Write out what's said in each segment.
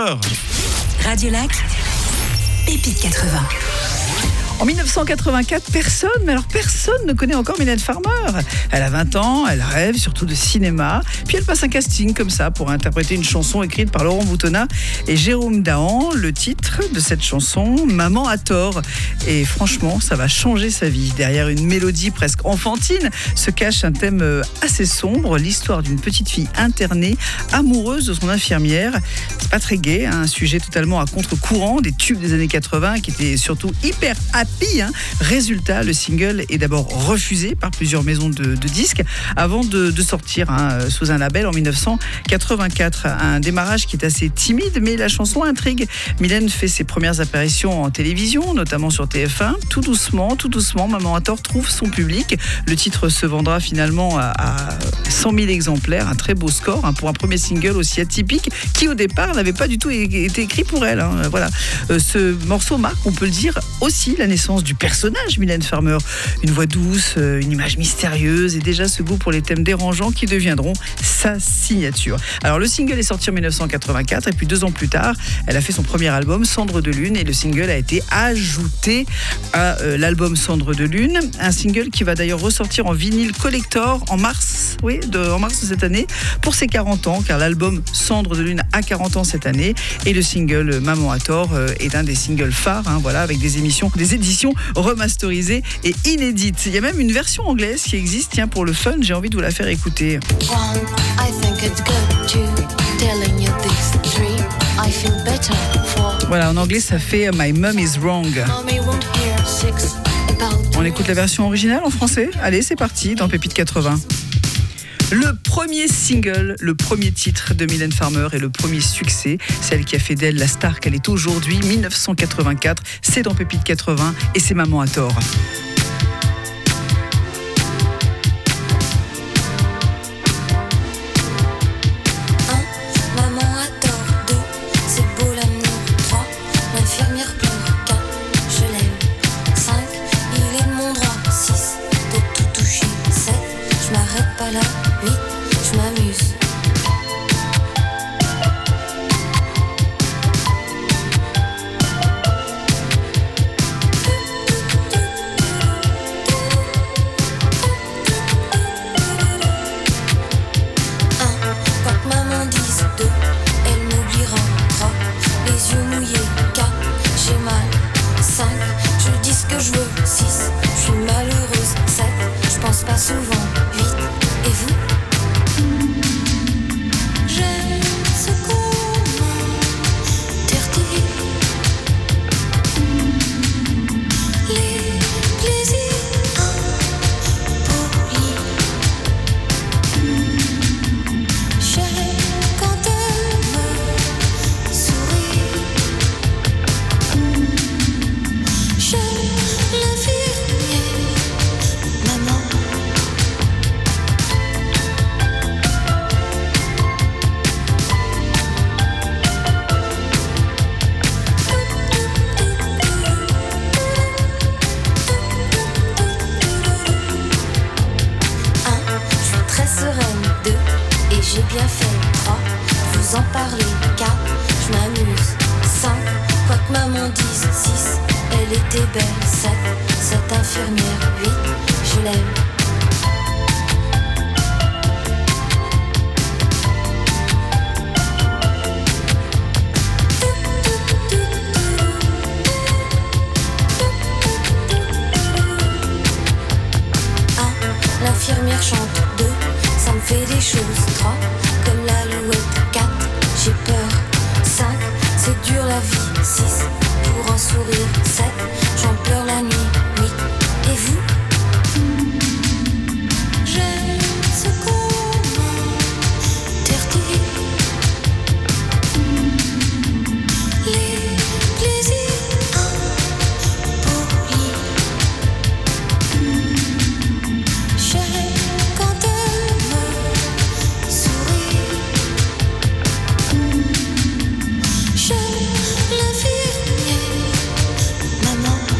Radio Lac, Pépite 80. En 1984, personne ne connaît encore Mylène Farmer. Elle a 20 ans, elle rêve surtout de cinéma. Puis elle passe un casting comme ça pour interpréter une chanson écrite par Laurent Boutonnat et Jérôme Dahan. Le titre de cette chanson, Maman a tort. Et franchement, ça va changer sa vie. Derrière une mélodie presque enfantine se cache un thème assez sombre, l'histoire d'une petite fille internée, amoureuse de son infirmière. C'est pas très gai, un sujet totalement à contre-courant des tubes des années 80 qui étaient surtout hyper happy. Résultat, le single est d'abord refusé par plusieurs maisons de disques avant de sortir sous un label en 1984. Un démarrage qui est assez timide, mais la chanson intrigue. Mylène fait ses premières apparitions en télévision, notamment sur TF1. Tout doucement, Maman a tort trouve son public. Le titre se vendra finalement à 100 000 exemplaires, un très beau score pour un premier single aussi atypique qui au départ n'avait pas du tout été écrit pour elle. Voilà. Ce morceau marque, on peut le dire, aussi la naissance du personnage Mylène Farmer. Une voix douce, une image mystérieuse et déjà ce goût pour les thèmes dérangeants qui deviendront sa signature. Alors le single est sorti en 1984 et puis 2 ans plus tard, elle a fait son premier album Cendres de Lune et le single a été ajouté à l'album Cendres de Lune. Un single qui va d'ailleurs ressortir en vinyle collector en mars de cette année pour ses 40 ans car l'album Cendres de Lune a 40 ans cette année et le single Maman a tort est un des singles phares avec des éditions remasterisées et inédites. Il y a même une version anglaise qui existe, pour le fun, j'ai envie de vous la faire écouter. Voilà, en anglais ça fait My Mum is Wrong. On écoute la version originale en français. Allez, c'est parti dans Pépite 80. Le premier single, le premier titre de Mylène Farmer et le premier succès, celle qui a fait d'elle la star qu'elle est aujourd'hui, 1984, c'est dans Pépite 80 et c'est Maman a tort. J'ai bien fait 3, vous en parlez 4, je m'amuse 5, quoi que maman dise 6, elle était belle 7, cette infirmière 8, je l'aime. L'infirmière chante 2, ça me fait des choses 3, comme l'alouette 4, j'ai peur 5, c'est dur la vie 6, pour un sourire 7, j'en pleure la nuit 8, et vous? J'aime ce qu'on m'interdit, les plaisirs impolis. J'aime quand elle me sourit. J'aime l'infirmière, maman.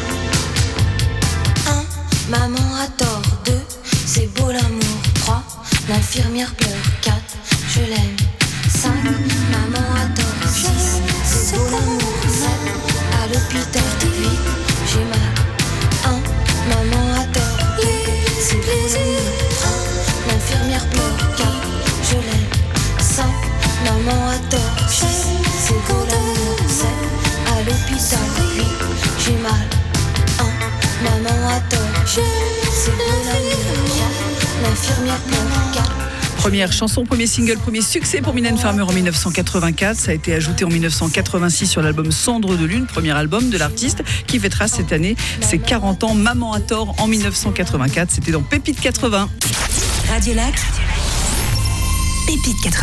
l'hôpital, oui, j'ai mal. Maman a tort, c'est beau l'amour. L'infirmière pleure, car je l'aime. 5, maman a tort, 6, c'est beau l'amour. 7, à l'hôpital, oui, j'ai mal. Maman a tort, c'est beau l'amour. 3, l'infirmière pleure, car Première chanson, premier single, premier succès pour Mylène Farmer en 1984. Ça a été ajouté en 1986 sur l'album Cendre de Lune, premier album de l'artiste qui fêtera cette année ses 40 ans. Maman a tort en 1984. C'était dans Pépite 80. Radio Lac, Pépite 80.